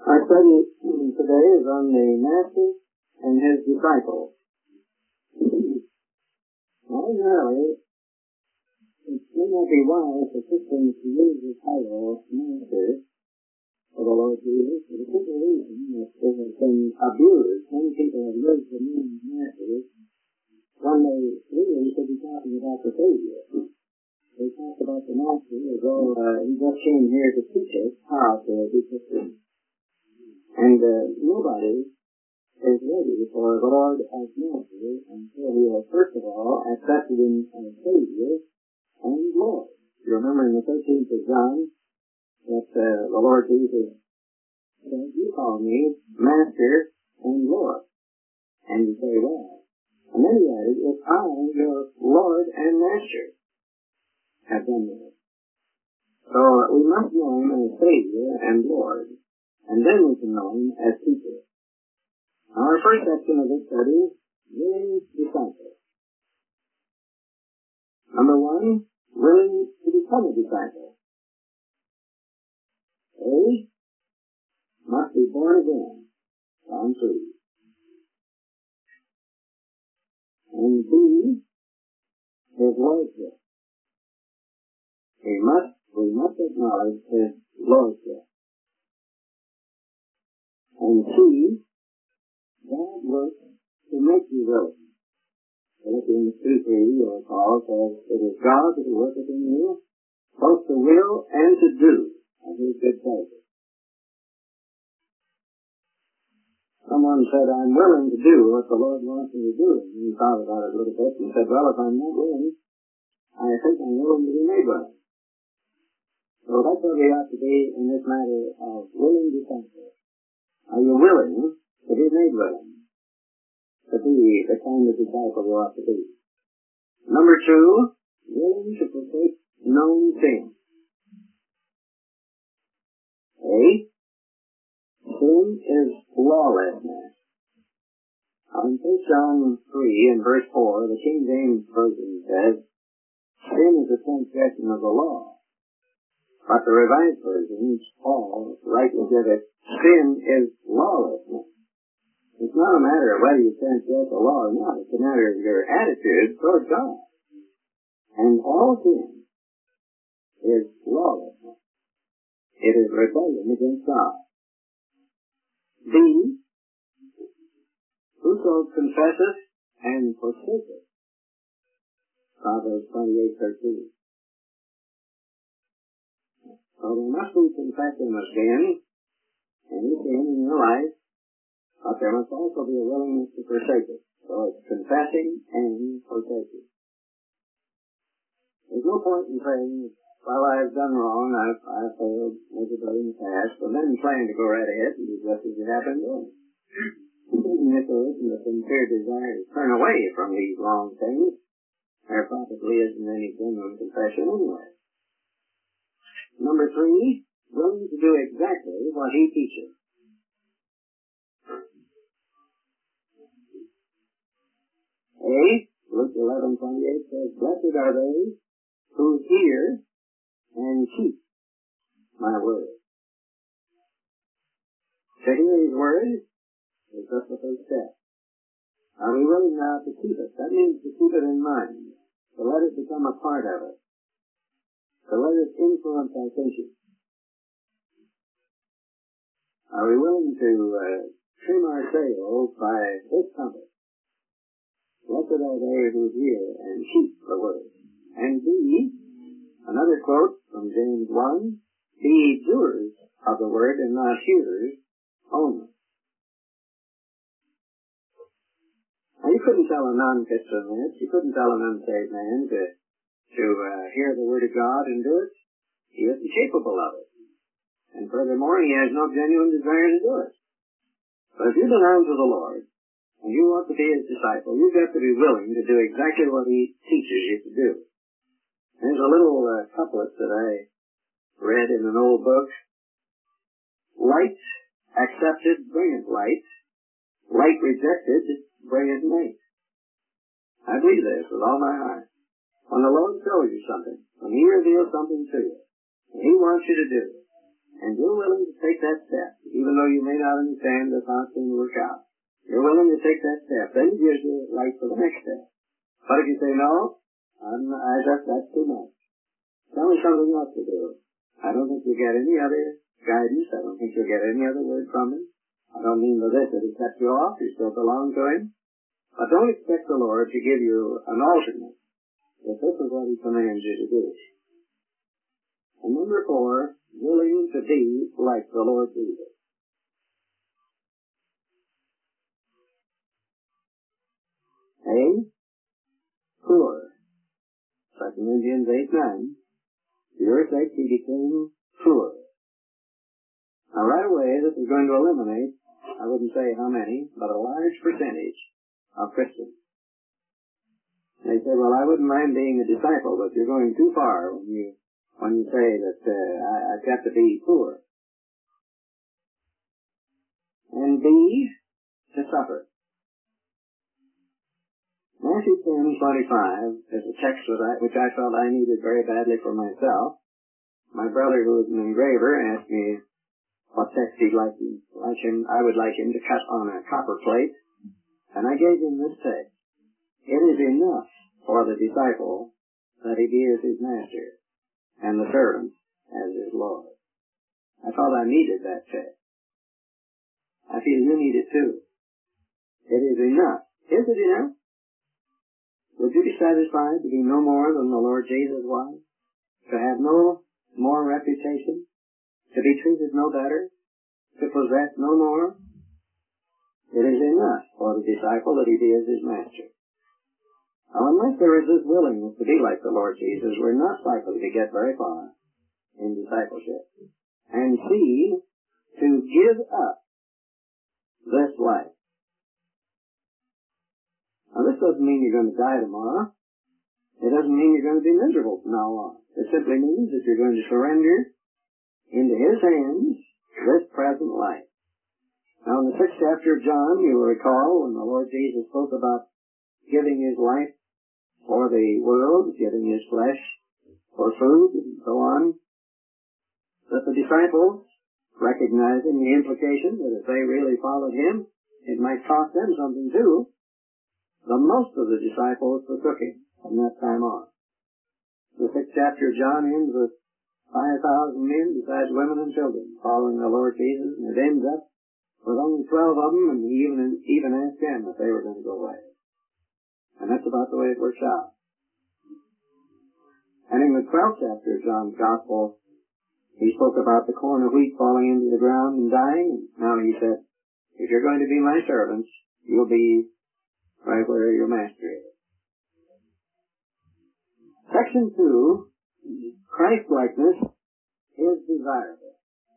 Our study today is on the Master and his disciples. Ordinarily, it may not be wise for Christians to use the title Master for the Lord Jesus for the simple reason that it has been abused. Many people have used the name Master when they really should be talking about the Savior. They talk about the Master as though he just came here to teach us how to be Christians. And nobody is ready for the Lord as Master until he has first of all accepted him as Savior and Lord. You remember in the 13th of John that the Lord Jesus said, "You call me Master and Lord." And you say, "Well." And then he added, "If I, your Lord and Master, have done that." So we must know him as Savior and Lord, and then we can know him as teacher. Now our first section of this study is willing disciple. Number one, willing to become a disciple. A, must be born again. John 3. And B, his lordship. We must acknowledge his lordship. And C, God works to make you willing. Philippians 2:3, you'll recall, says, "It is God who worketh in you, both to will and to do of his good pleasure." Someone said, "I'm willing to do what the Lord wants me to do." And he thought about it a little bit and said, "Well, if I'm not willing, I think I'm willing to be made willing." So that's where we ought to be in this matter of willing disciple. Are you willing to be made willing? To be the kind of disciple you ought to be. Number two, willing to forsake known sin. A, sin is lawlessness. In 1 John 3 and verse 4, the King James Version says, "Sin is a transgression of the law." But the Revised Version, Paul rightly said it, "Sin is lawlessness." It's not a matter of whether you transgress the law or not. It's a matter of your attitude toward God. And all sin is lawlessness. It is rebellion against God. B, whoso confesseth and forsaketh. Proverbs 28:13. So there must be confession of sin, any sin in your life, but there must also be a willingness to forsake it. So it's confessing and forsaking. There's no point in saying, "Well, I've done wrong, I've failed miserably in the past," and then plan to go right ahead and do just as you have been doing. Even if there isn't a sincere desire to turn away from these wrong things, there probably isn't any genuine confession anyway. Number three, willing to do exactly what he teaches. A, Luke 11:28 says, "Blessed are they who hear and keep my word." To hear his word is just the first step. Are we willing now to keep it? That means to keep it in mind, to let it become a part of it, to let it influence our thinking. Are we willing to trim our sails by this compass? Blessed are they who hear and keep the word. And B, another quote from James 1, "Be doers of the word and not hearers only." Now, you couldn't tell a non-Christian this. You couldn't tell an unsaved man to hear the word of God and do it. He isn't capable of it. And furthermore, he has no genuine desire to do it. But if you belong to the Lord, and you want to be his disciple, you've got to be willing to do exactly what he teaches you to do. There's a little couplet that I read in an old book. "Light accepted bringeth light. Light rejected bringeth night." I believe this with all my heart. When the Lord shows you something, when he reveals something to you, and he wants you to do it, And you're willing to take that step, even though you may not understand that's how it's going to work out. You're willing to take that step, then it gives you light for the next step. But if you say, no, that's too much. Tell me something else to do. I don't think you'll get any other guidance. I don't think you'll get any other word from him. I don't mean by this that he cuts you off. You still belong to him. But don't expect the Lord to give you an alternate. If this is what he commands you to do. And number 4, willing to be like the Lord Jesus. A, poor. 2 Corinthians 8:9. For your sake he became poor. Now right away this is going to eliminate, I wouldn't say how many, but a large percentage of Christians. They say, well, I wouldn't mind being a disciple, but you're going too far when you say that I've got to be poor. And B, to suffer. Matthew 10:25 is a text which I felt I needed very badly for myself. My brother, who is an engraver, asked me what text he'd like him. I would like him to cut on a copper plate, and I gave him this text. It is enough for the disciple that he be as his master, and the servant as his Lord. I thought I needed that text. I feel you need it too. It is enough. Is it enough? Would you be satisfied to be no more than the Lord Jesus was? To have no more reputation? To be treated no better? To possess no more? It is enough for the disciple that he be as his master. Now, unless there is this willingness to be like the Lord Jesus, we're not likely to get very far in discipleship. And C, to give up this life. Now, this doesn't mean you're going to die tomorrow. It doesn't mean you're going to be miserable from now on. It simply means that you're going to surrender into his hands this present life. Now, in the 6th chapter of John, you will recall when the Lord Jesus spoke about giving his life for the world, giving his flesh for food, and so on, that the disciples, recognizing the implication that if they really followed him, it might cost them something too, the most of the disciples forsook him from that time on. The 6th chapter of John ends with 5,000 men, besides women and children, following the Lord Jesus, and it ends up with only 12 of them, and he even asked them if they were going to go away. And that's about the way it works out. And in the 12th chapter of John's Gospel, he spoke about the corn of wheat falling into the ground and dying, and now he said, if you're going to be my servants, you'll be right where your master is. Section 2, Christ-likeness is desirable.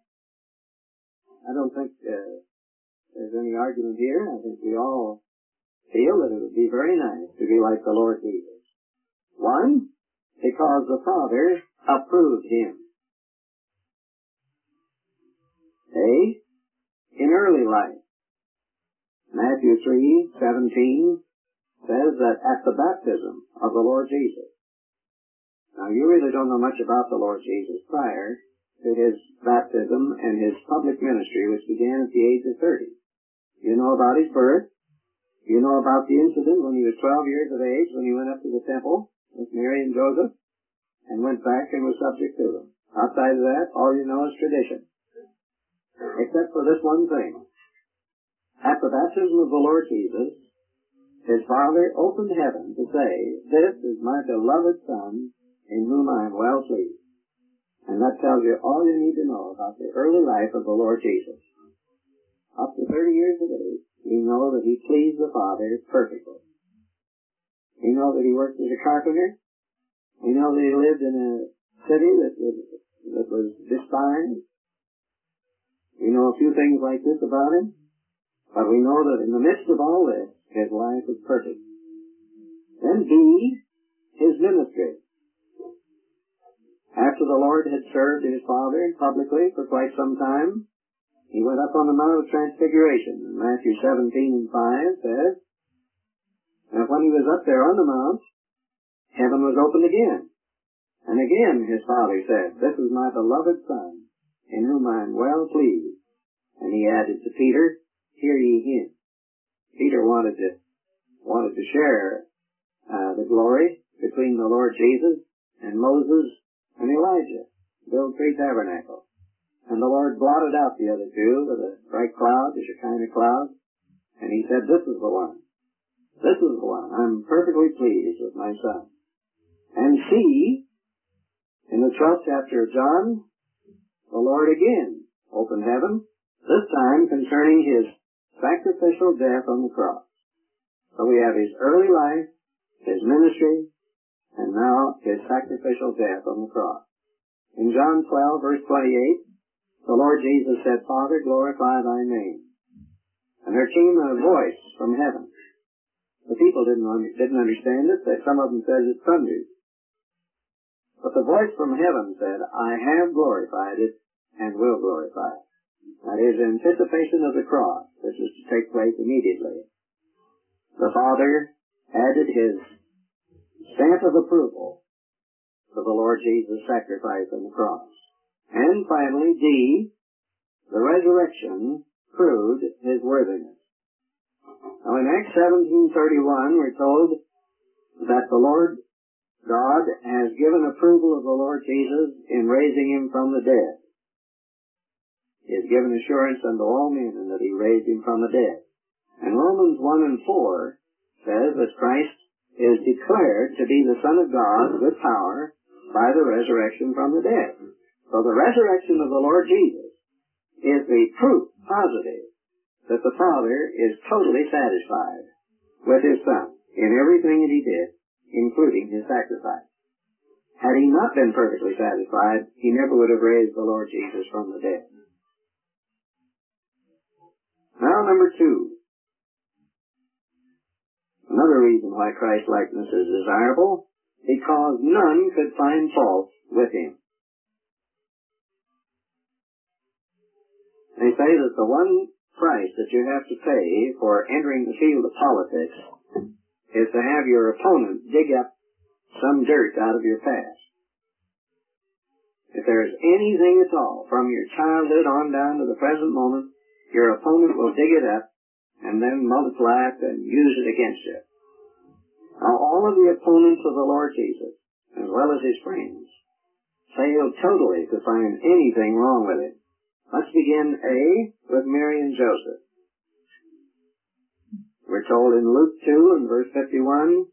I don't think there's any argument here. I think we all feel that it would be very nice to be like the Lord Jesus. 1, because the Father approved him. A, in early life. Matthew 3:17 says that at the baptism of the Lord Jesus. Now, you really don't know much about the Lord Jesus prior to his baptism and his public ministry, which began at the age of 30. You know about his birth. You know about the incident when he was 12 years of age, when he went up to the temple with Mary and Joseph and went back and was subject to them. Outside of that, all you know is tradition. Except for this one thing. At the baptism of the Lord Jesus, his Father opened heaven to say, this is my beloved Son, in whom I am well pleased. And that tells you all you need to know about the early life of the Lord Jesus. Up to 30 years of age, we know that he pleased the Father perfectly. We know that he worked as a carpenter. We know that he lived in a city that was despised. We know a few things like this about him. But we know that in the midst of all this, his life was perfect. Then B, his ministry. After the Lord had served his Father publicly for quite some time, he went up on the Mount of Transfiguration. Matthew 17:5 says, and when he was up there on the mount, heaven was opened again. And again his Father said, this is my beloved Son, in whom I am well pleased. And he added to Peter, hear ye him. Peter wanted to share the glory between the Lord Jesus and Moses and Elijah, build 3 tabernacles. And the Lord blotted out the other 2 with a bright cloud, the Shekinah cloud, and he said, this is the one. This is the one. I'm perfectly pleased with my son. And see, in the 12th chapter of John, the Lord again opened heaven, this time concerning his sacrificial death on the cross. So we have his early life, his ministry, and now his sacrificial death on the cross. In John 12, verse 28, the Lord Jesus said, Father, glorify thy name. And there came a voice from heaven. The people didn't understand it. Some of them said it thundered. But the voice from heaven said, I have glorified it and will glorify it. That is anticipation of the cross, which is to take place immediately. The Father added his stamp of approval to the Lord Jesus' sacrifice on the cross. And finally, D, the resurrection proved his worthiness. Now in Acts 17:31, we're told that the Lord God has given approval of the Lord Jesus in raising him from the dead. He has given assurance unto all men that he raised him from the dead. And Romans 1 and 4 says that Christ is declared to be the Son of God with power by the resurrection from the dead. So the resurrection of the Lord Jesus is the proof positive that the Father is totally satisfied with his Son in everything that he did, including his sacrifice. Had he not been perfectly satisfied, he never would have raised the Lord Jesus from the dead. Now, number 2. Another reason why Christ-likeness is desirable, because none could find fault with him. They say that the one price that you have to pay for entering the field of politics is to have your opponent dig up some dirt out of your past. If there's anything at all, from your childhood on down to the present moment, your opponent will dig it up and then multiply it and use it against you. Now, all of the opponents of the Lord Jesus, as well as his friends, failed totally to find anything wrong with him. Let's begin, A, with Mary and Joseph. We're told in Luke 2 and verse 51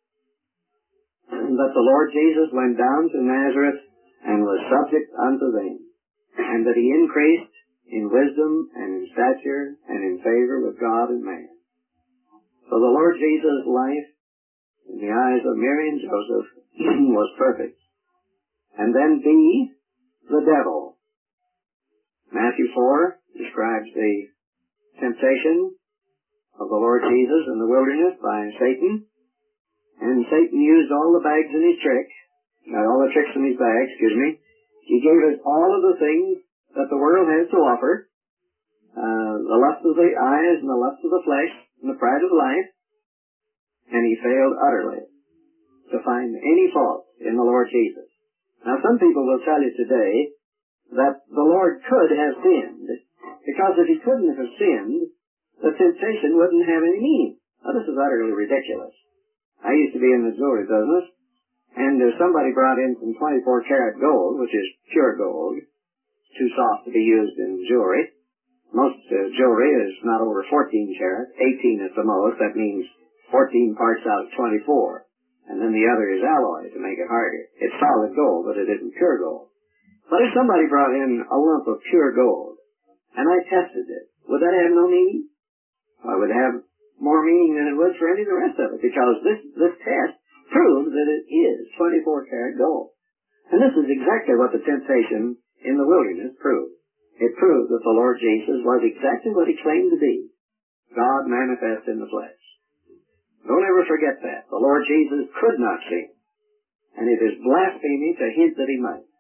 that the Lord Jesus went down to Nazareth and was subject unto them, and that he increased in wisdom and in stature and in favor with God and man. So the Lord Jesus' life in the eyes of Mary and Joseph was perfect. And then B, the devil. Matthew 4 describes the temptation of the Lord Jesus in the wilderness by Satan. And Satan used all the bags in his trick, all the tricks in his bag, He gave us all of the things that the world has to offer, the lust of the eyes and the lust of the flesh and the pride of life, and he failed utterly to find any fault in the Lord Jesus. Now some people will tell you today that the Lord could have sinned, because if he couldn't have sinned, the temptation wouldn't have any meaning. Now this is utterly ridiculous. I used to be in the jewelry business, and somebody brought in some 24-karat gold, which is pure gold, too soft to be used in jewelry. Most jewelry is not over 14 karat, 18 at the most. That means 14 parts out of 24. And then the other is alloy to make it harder. It's solid gold, but it isn't pure gold. But if somebody brought in a lump of pure gold, and I tested it, would that have no meaning? Well, it would have more meaning than it would for any of the rest of it, because this test proves that it is 24-karat gold. And this is exactly what the temptation in the wilderness proved. It proved that the Lord Jesus was exactly what he claimed to be, God manifest in the flesh. Don't ever forget that. The Lord Jesus could not sin, and it is blasphemy to hint that he might.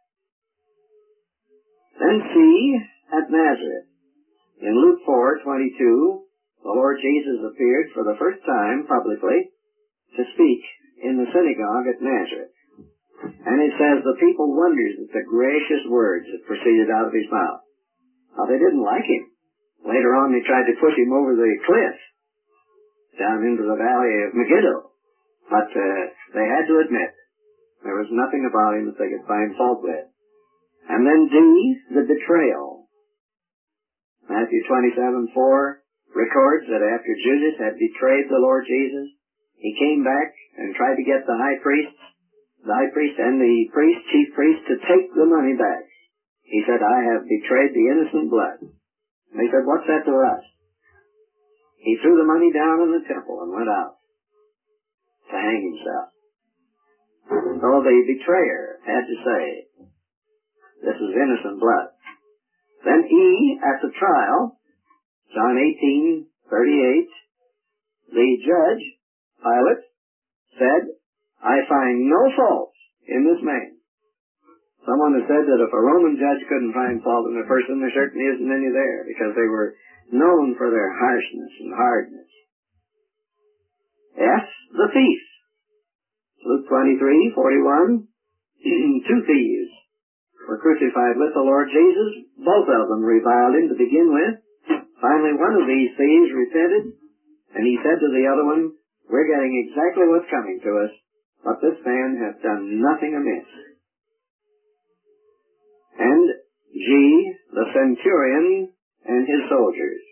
Then see, at Nazareth, in Luke 4:22, the Lord Jesus appeared for the first time publicly to speak in the synagogue at Nazareth. And it says the people wondered at the gracious words that proceeded out of his mouth. Now, they didn't like him. Later on, they tried to push him over the cliff down into the valley of Megiddo. But they had to admit there was nothing about him that they could find fault with. And then D, the betrayal. Matthew 27:4 records that after Judas had betrayed the Lord Jesus, he came back and tried to get the high priest and the chief priest, to take the money back. He said, I have betrayed the innocent blood. And they said, what's that to us? He threw the money down in the temple and went out to hang himself. So the betrayer had to say, this is innocent blood. Then E, at the trial, John 18:38, the judge, Pilate, said, I find no fault in this man. Someone has said that if a Roman judge couldn't find fault in a person, there certainly isn't any there, because they were known for their harshness and hardness. F, the thief. Luke 23:41, two thieves were crucified with the Lord Jesus. Both of them reviled him to begin with. Finally, one of these thieves repented, and he said to the other one, we're getting exactly what's coming to us, but this man has done nothing amiss. And G, the centurion and his soldiers.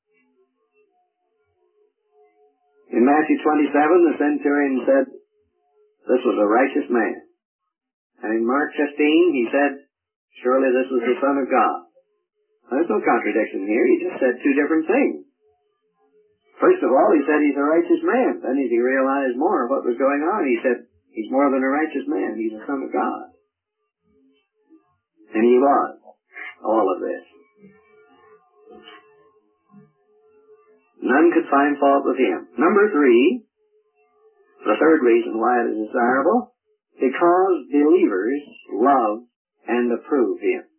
In Matthew 27, the centurion said, this was a righteous man. And in Mark 15, he said, surely this was the Son of God. There's no contradiction here. He just said two different things. First of all, he said he's a righteous man. Then as he realized more of what was going on, he said he's more than a righteous man. He's a Son of God. And he was all of this. None could find fault with him. Number 3, the third reason why it is desirable, because believers love and approve him.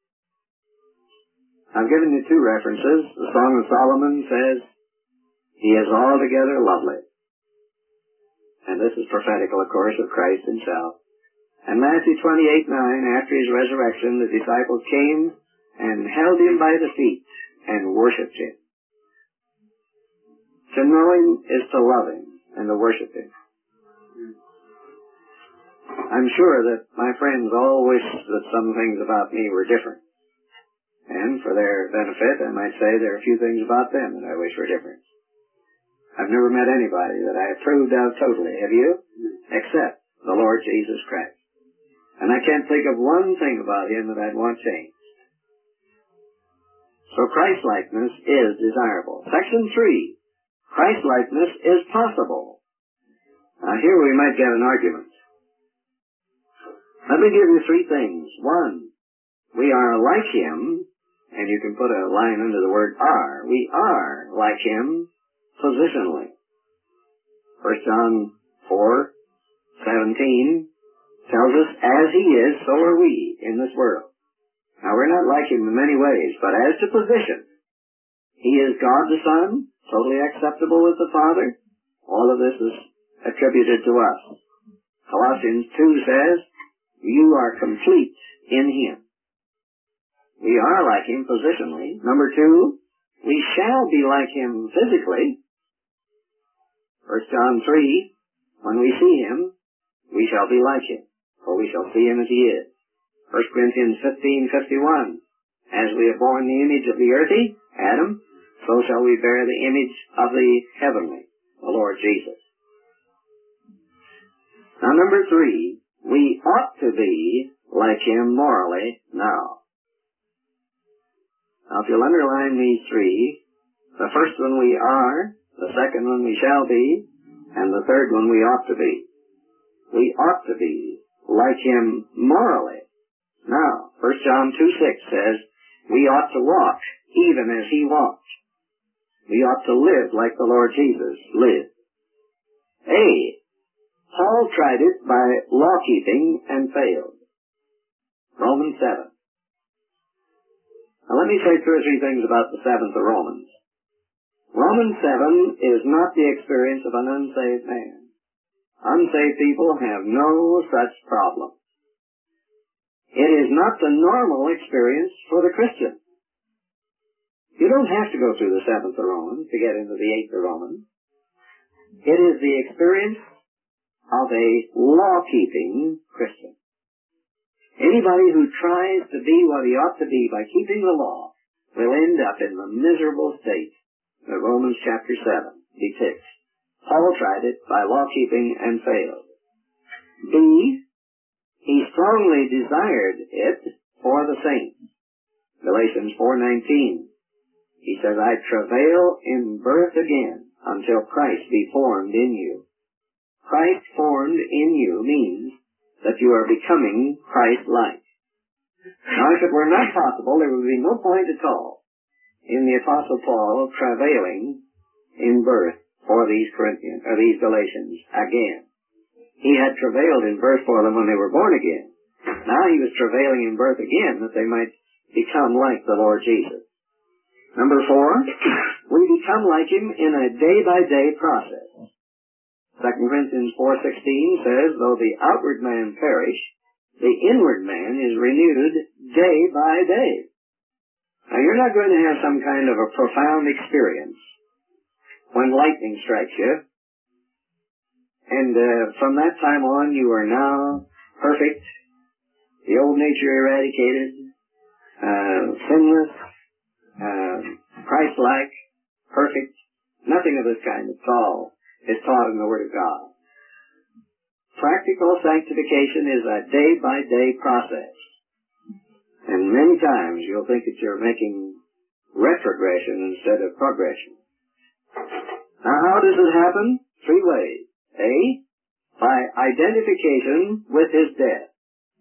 I've given you two references. The Song of Solomon says, he is altogether lovely. And this is prophetical, of course, of Christ himself. And Matthew 28:9, after his resurrection, the disciples came and held him by the feet and worshipped him. To know him is to love him and to worship him. I'm sure that my friends all wish that some things about me were different. And for their benefit, I might say there are a few things about them that I wish were different. I've never met anybody that I approved of totally, have you? Except the Lord Jesus Christ. And I can't think of one thing about him that I'd want changed. So Christ-likeness is desirable. Section 3, Christ-likeness is possible. Now here we might get an argument. Let me give you 3 things. 1, we are like him, and you can put a line under the word are. We are like him positionally. 1 John 4:17 tells us, as he is, so are we in this world. Now, we're not like him in many ways, but as to position, he is God the Son, totally acceptable with the Father. All of this is attributed to us. Colossians 2 says, you are complete in him. We are like him positionally. Number 2, we shall be like him physically. 1 John 3, when we see him, we shall be like him, for we shall see him as he is. 1 Corinthians 15:51, as we have borne the image of the earthy, Adam, so shall we bear the image of the heavenly, the Lord Jesus. Now, number 3, we ought to be like him morally now. Now, if you'll underline these 3, the first one we are, the second one we shall be, and the third one we ought to be. We ought to be like him morally. Now, 1 John 2:6 says, we ought to walk even as he walked. We ought to live like the Lord Jesus lived. Paul tried it by law-keeping and failed. Romans 7. Now let me say 2 or 3 things about the 7th of Romans. Romans 7 is not the experience of an unsaved man. Unsaved people have no such problem. It is not the normal experience for the Christian. You don't have to go through the 7th of Romans to get into the 8th of Romans. It is the experience of a law-keeping Christian. Anybody who tries to be what he ought to be by keeping the law will end up in the miserable state that Romans chapter 7 depicts. Paul tried it by law-keeping and failed. B, he strongly desired it for the saints. Galatians 4:19. He says, I travail in birth again until Christ be formed in you. Christ formed in you means that you are becoming Christ-like. Now, if it were not possible, there would be no point at all in the Apostle Paul travailing in birth for these Corinthians, or these Galatians again. He had travailed in birth for them when they were born again. Now he was travailing in birth again that they might become like the Lord Jesus. Number 4, we become like him in a day-by-day process. 2 Corinthians 4:16 says, though the outward man perish, the inward man is renewed day by day. Now you're not going to have some kind of a profound experience when lightning strikes you, and from that time on you are now perfect, the old nature eradicated, sinless, Christ-like, perfect. Nothing of this kind at all is taught in the Word of God. Practical sanctification is a day-by-day process. And many times you'll think that you're making retrogression instead of progression. Now, how does it happen? 3 ways. A, by identification with his death.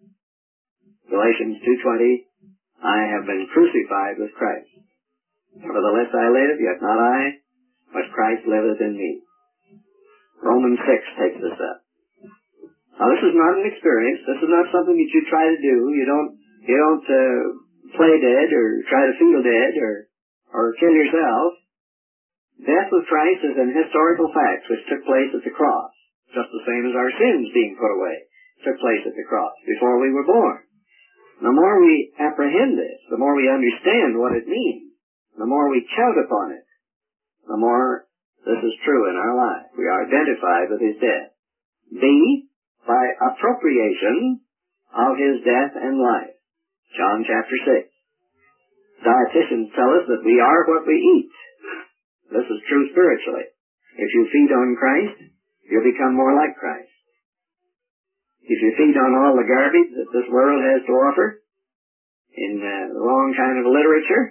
Galatians 2:20, I have been crucified with Christ. Nevertheless I live, yet not I, but Christ liveth in me. Romans 6 takes this up. Now, this is not an experience. This is not something that you try to do. You don't play dead or try to feel dead or kill yourself. Death with Christ is an historical fact which took place at the cross, just the same as our sins being put away took place at the cross before we were born. The more we apprehend this, the more we understand what it means, the more we count upon it, the more this is true in our life. We are identified with his death. B, by appropriation of his death and life. John chapter 6. Dietitians tell us that we are what we eat. This is true spiritually. If you feed on Christ, you'll become more like Christ. If you feed on all the garbage that this world has to offer, in the wrong kind of literature,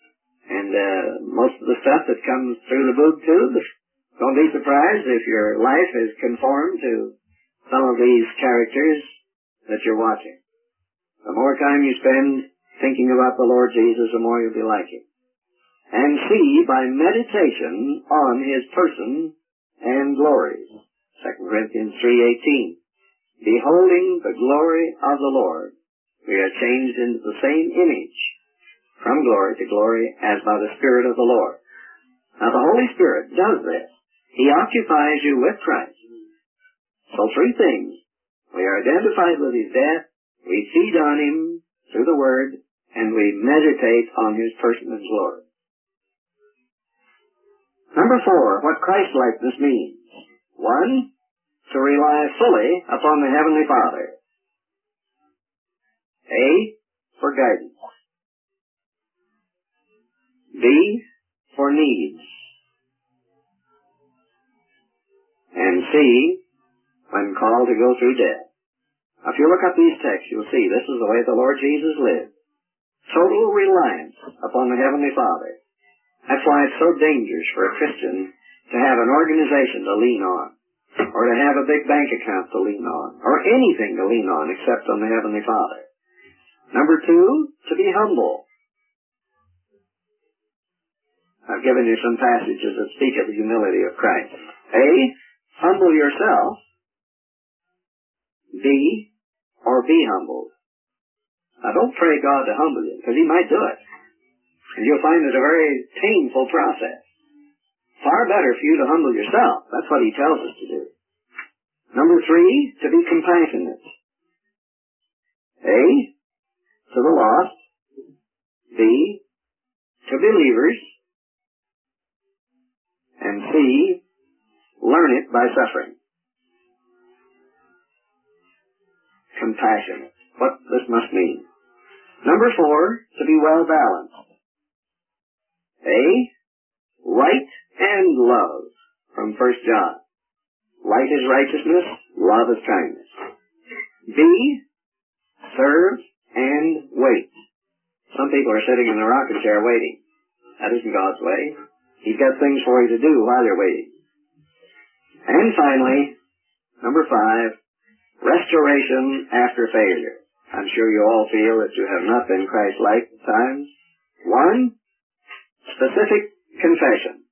and most of the stuff that comes through the boob tube, don't be surprised if your life is conformed to some of these characters that you're watching. The more time you spend thinking about the Lord Jesus, the more you'll be like him. And C, by meditation on his person and glories. 2 Corinthians 3:18. Beholding the glory of the Lord, we are changed into the same image, from glory to glory, as by the Spirit of the Lord. Now the Holy Spirit does this. He occupies you with Christ. So 3 things. We are identified with his death, we feed on him through the Word, and we meditate on his person and glory. Number 4, what Christ-likeness means. 1, to rely fully upon the Heavenly Father. A, for guidance. B, for needs. And C, when called to go through death. Now, if you look up these texts, you'll see this is the way the Lord Jesus lived. Total reliance upon the Heavenly Father. That's why it's so dangerous for a Christian to have an organization to lean on, or to have a big bank account to lean on, or anything to lean on except on the Heavenly Father. Number 2, to be humble. I've given you some passages that speak of the humility of Christ. A, humble yourself. B, or be humbled. Now don't pray God to humble you, because he might do it. And you'll find it a very painful process. Far better for you to humble yourself. That's what he tells us to do. Number 3, to be compassionate. A, to the lost. B, to believers. And C, learn it by suffering. Compassionate. What this must mean. Number 4, to be well balanced. A, light and love, from 1 John. Light is righteousness, love is kindness. B, serve and wait. Some people are sitting in the rocking chair waiting. That isn't God's way. He's got things for you to do while you're waiting. And finally, number 5, restoration after failure. I'm sure you all feel that you have not been Christ-like at times. 1, specific confession.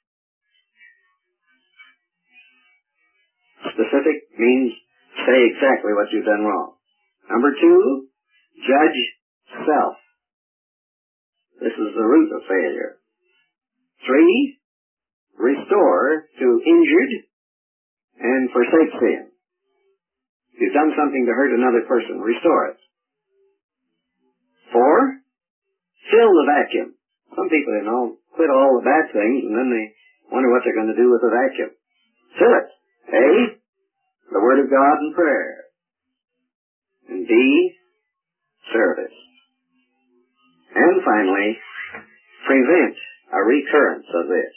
Specific means say exactly what you've done wrong. Number 2, judge self. This is the root of failure. 3, restore to injured and forsake sin. If you've done something to hurt another person, restore it. 4, fill the vacuum. Some people, quit all the bad things and then they wonder what they're going to do with the vacuum. Fill it. A, the Word of God and prayer. And B, service. And finally, prevent a recurrence of this.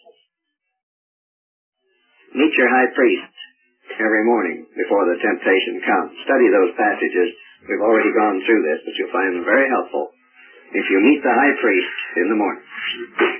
Meet your high priest every morning before the temptation comes. Study those passages. We've already gone through this, but you'll find them very helpful if you meet the high priest in the morning.